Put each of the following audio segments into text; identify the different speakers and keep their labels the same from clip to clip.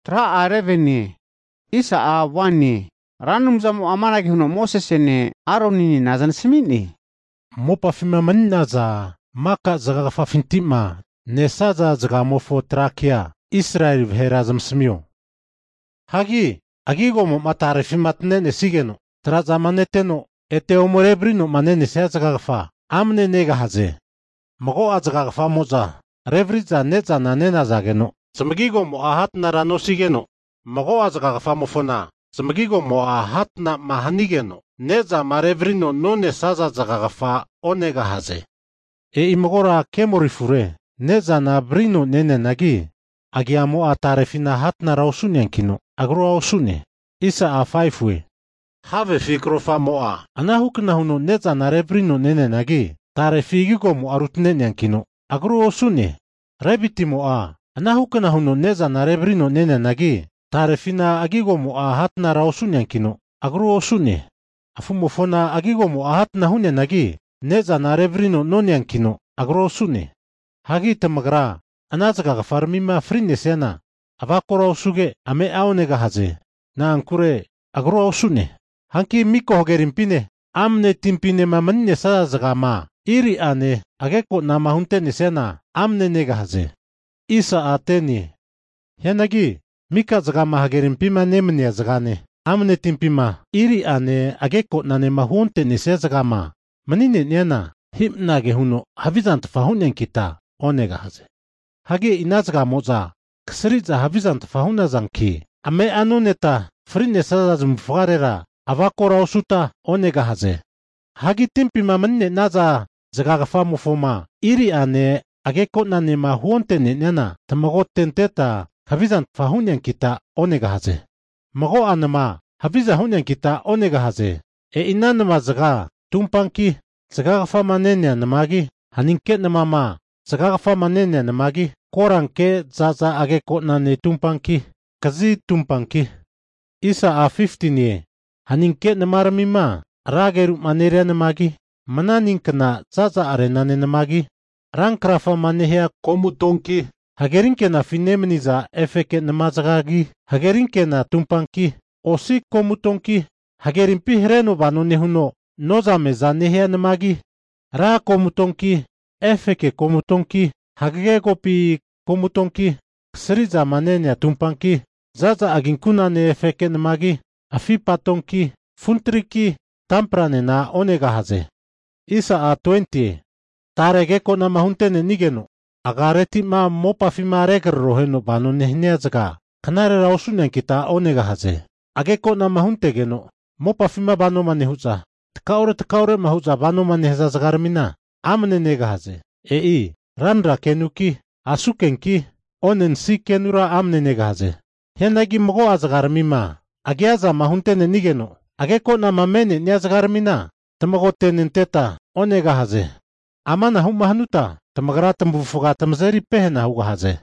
Speaker 1: Tra areveni. Isa wani. Ranum zamu amanagi huno Moses ene Aronini nazan simini.
Speaker 2: Mopa fima maninaza maka zaga fafintima nesaza zaga mofo trakia Israel vherazam smio. Hagi agigo mo matare fimatne nesigeno traza maneteno ete omorebrino manene zaga fa amne nega haze. Mago azaga fa moza revriza neza na nena zageno. Samagigo mo ahat na rano sigeno. Mago azaga fa mofona. Samagigo mo ahat na mahanigeno. Neza marevrino none saza zagagafa onega haze. Imagora kemorifure. Neza na brino nene nagi. Agiamo atarefina hatna rausunyankino. Agro ausune. Isa afaifwe. Have fikrofa moa. Anahukna huno neza na revrino nene nagi. Tarefigigo mo arutnenyankino. Agro ausune. Rebiti moa. Anahukna huno neza na revrino nene nagi. Tarefina agigo mo ahatna rausunyankino. Agro ausune. Afumofona agigo mo ahatna hunya nagi. Neza na revrino nonyankino. Agro ausune. Hagi tamagra. Anazaga farmima frine sena. Avakoro ausuge ame aonega haze. Na ankure agro ausune. Hanki miko hogerimpine. Amne timpine mamanye sazaga ma. Iri ane ageko namahuntene sena. Amne nega haze. Isa ateni. Yanagi. Mika zagama hagerimpima nemnya zagane. Amne timpima. Iri ane ageko nane mahuntene sezagama. Manine nyana. Himnage huno havizant fahunyan kita. Onega haze. Hage inazaga moza. Ksriza havizant fahuna zanki. Ame anoneta. Frine sazazum fugarera. Avakora osuta. Onega haze. Hagi timpima manine naza. Zagaga famufoma. Iri ane ageko nane mahuntene nyana. Tamagoten teta. Havizant fahunyan kita. Onega haze. Mago anama. Haviza hunyan kita. Onega haze. Inanama zaga. Tumpanki. Zagaga famanenya namagi. Haninket namama. Zagaga famanenya namagi. Koranke zaza ageko nane tumpanki. Kazi tumpanki. Isa a 15 ye. Haninket namaramima. Rageru maneria namagi. Mananinkana zaza arenane namagi. Rankrafa manehia komutonki. Hagerinke na finemeniza efeke namazagagi. Hagerinke na tumpanki. Osi komutonki. Hagerimpi hreno bano nehuno. Noza meza nehia namagi. Ra komutonki. Efeke komutonki. Hagegopi komutonki. Ksriza manenya tumpanki. Zaza aginkuna ne efeke namagi. Afi patonki. Funtriki. Tamprane na onega haze. Isa a 20. Taregeko na mahuntene nigeno. Agareti ma mopa fima reger roheno bano nehnia zaga. Kanare rausunyan kita onega haze. Ageko na mahuntegeno. Mopa fima bano manehuza. Tkaure mahuza bano manehza zagarmina. Amne nega haze. Ranra kenuki. Asukenki. Onen si kenura amne nega haze. Henagi mogo azagarmima. Agiaza mahuntene nigeno. Ageko na mamene niazagarmina. Tamagotenen teta. Onega haze. Amana humahanuta. Tamagratam bufugatam zeri pehena huga haze.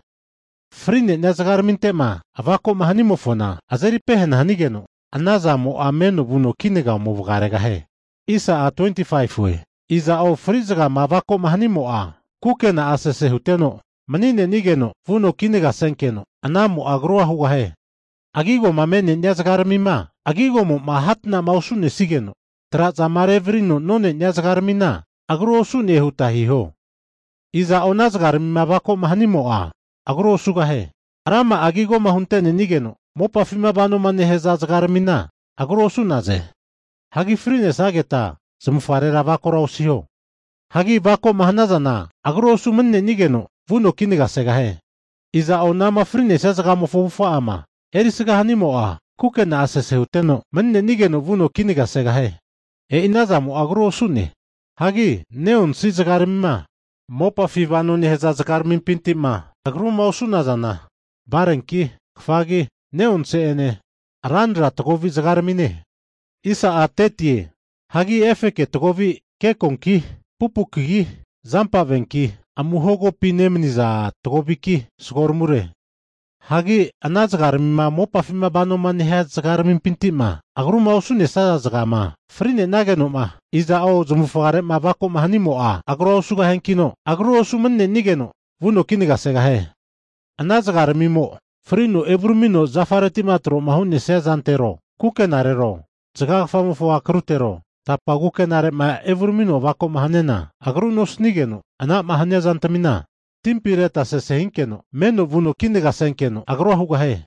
Speaker 2: Frine niazagarmintema. Avako mahanimofona. Azeri pehena hanigeno. Anaza mo ameno buno kinega mo vugarega he. Isa a 25 we. Iza o frizaga mavako mahanimo a. Kukena asese huteno. Manine nigeno. Vuno kinega senkeno. Anamo agroa huga he. Agigo mamene niazagarmima. Agigo mo mahatna mausune sigeno. Traza marevrino none niazagarmina. Agro sune hutahiho. Iza onazgarmima vako mahanimo a. Agro suga he. Arama agigo mahuntene nigeno. Mopa fima bano maneheza zagarmina. Agro sunaze. Hagi frine sageta. Zumufarera vako rausiho. Hagi vako mahanazana. Agro sumene nigeno. Vuno kiniga sega he. Iza onama frine sazagamo fobufa ama. Erisiga hanimo a. Kukena asese huteno. Mene nigeno vuno kiniga sega he. Inazamo agro sune. Hagi neon si zagarmima. Mopa fivano neheza zagarmin pintima. Agro mausunazana. Barenki. Kfagi. Neon seene. Ranra togovi zagarmine. Isa atetie. Hagi efeke togovi kekonki. Pupukigi. Zampavenki. Amuhogo pinemniza togobiki. Sgormure. Hagi anazagarmima mopa fima bano maneha zagarmin pintima. Agro mausune sa zagama. Frine nagenoma. Iza o zumufagare mavako mahanimo a. Agro suga henkino. Agro sumene nigeno. Vuno kiniga sega he. Anazagarmimo. frino ebrumino zafaretimatro mahune sezantero, kukenarero, zagafamofo akrutero, tapa kukenare ma ebrumino vako mahanena, agruno snigeno, anak mahanya zantamina, timpireta sesehinkeno, meno vuno kindegasenkeno, agroahugahe.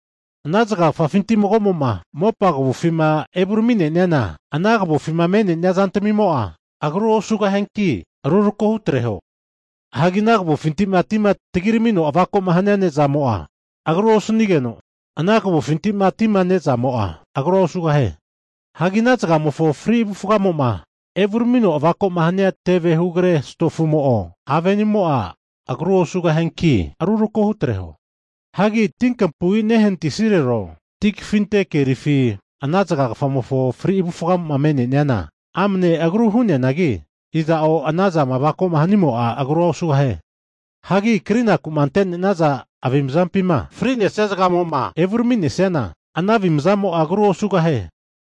Speaker 2: Nazaga fafintimo gomoma, mopa gufima ebrumine nena, anaga bufima mene nyazantamimoa, agro suga henki, aruruko hutreho. Haginag bufintima tima tigirimino avako mahanene zamoa. Agro sunigeno. Anak bufintima tima ne zamoa. Agro sugahe. Haginazaga mofo free bufugamoma. Evrumino avako mahania teve hugre stofumoo. Avenimoa. Agro sugahenki. Aruruko hutreho. Hagi tinkampui nehentisirero. Tik finte kerifi. Anazaga famofo free bufugam amene nena. Amne agro hunya nagi. Ida o anaza mabako mahanimo a agro sugahe. Hagi krina kumanten naza avimzampima. Frine sezagamo ma evrumine sena. Anavimzamo agro sugahe.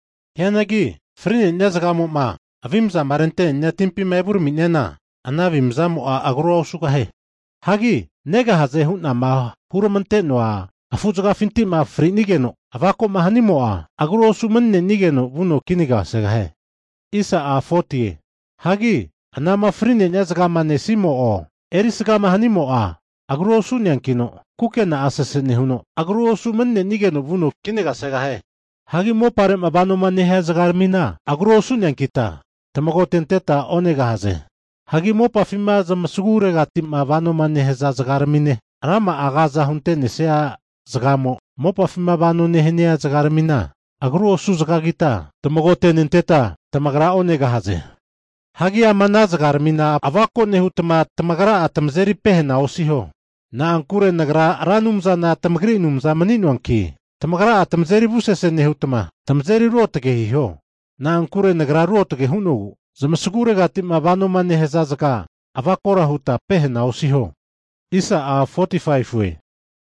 Speaker 2: Yanagi frine nezagamo ma avimza marente nyatimpima evrumine na. Anavimzamo a agro sugahe. Hagi nega haze huna ma hurumante noa. Afuzaga fintima frinigeno. Avako mahanimo a agro sumenne nigeno vuno kiniga segahe. Isa a 40. Hagi, anama frine nyazagama nesimo o, erisagama hanimo a, agrosu nyankino, kukena asase nehuno, agrosu menne nigeno vuno kinega segahe. Hagi mo pare mabano manehe zagarmina, agrosu nyankita, tamago tenteta onega haze. Hagi mo pafima zamasugure gati mabano manehe zagarmine, rama agaza hunte nesea zagamo, mo pafima bano nehenea zagarmina, agrosu zagagita, tamago tenenteta, tamagra onega haze. Hagi amana zagarmina avako nehutama tamagara atamzeri pehena osiho. Na angkure nagra ranumza na tamagri numza maninwanki. Tamagara atamzeri busese nehutama tamzeri rotage hiho. Na angkure nagra rotage hunugu. Zamasugure gati mabano manehezazaka avakora huta pehena osiho. Isa a 45 we.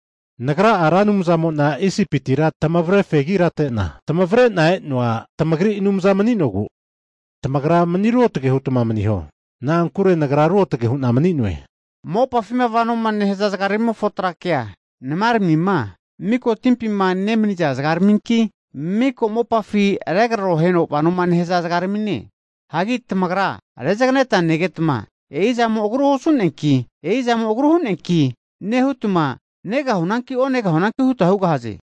Speaker 2: Nagra aranumza mo na isi pitira tamavre fegirate na. Tamavre na etnoa tamagri numza maninogu. Tamagra maniro tage hutama maniho. Na angkure nagra ro tage huna maninwe.
Speaker 1: Mo pafima vano manne zagarimo fotrakia. Nemar mima. Miko timpi manne minija zagarminki. Miko mo pafi regro heno vano manne zagarmine. Hagi tamagra. Rezagneta negetma. Eiza mo ogro hosun enki. Eiza mo ogro hun enki. Nehutuma. Nega hunanki o nega hunanki huta huga haze.